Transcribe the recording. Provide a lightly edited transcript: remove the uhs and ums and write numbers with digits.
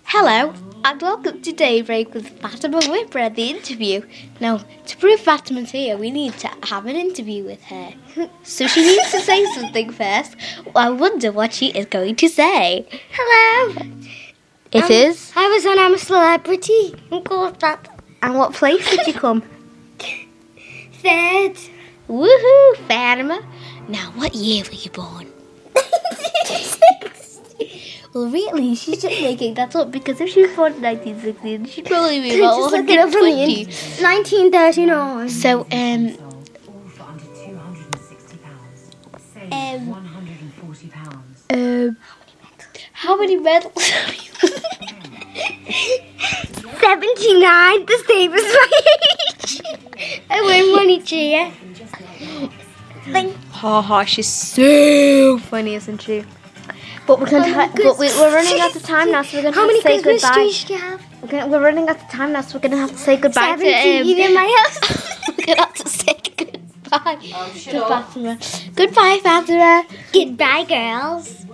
Hello, and welcome to Daybreak with Fatima Whipper at the interview. Now, to prove Fatima's here, we need to have an interview with her. So she needs to say something first. I wonder what she is going to say. Hello. It is? I was on I'm a Celebrity. I'm called that. And what place did you come? Third. Woohoo, Fatima. Now, what year were you born? Well, really, she's just making that up because if she was born in 1916, she'd probably be about 120. 1939. So, All for under £260. how many medals have you? 79. The same as my age. I win one each year. Ha, she's so funny, isn't she? But we're running out of time now, so we're going to How have many to say Christmas goodbye. trees do you have? We're running out of time now, so we're going to have to say goodbye 17 in my house. We're going to have to say goodbye to Fatima. Goodbye, Fatima. Goodbye, girls.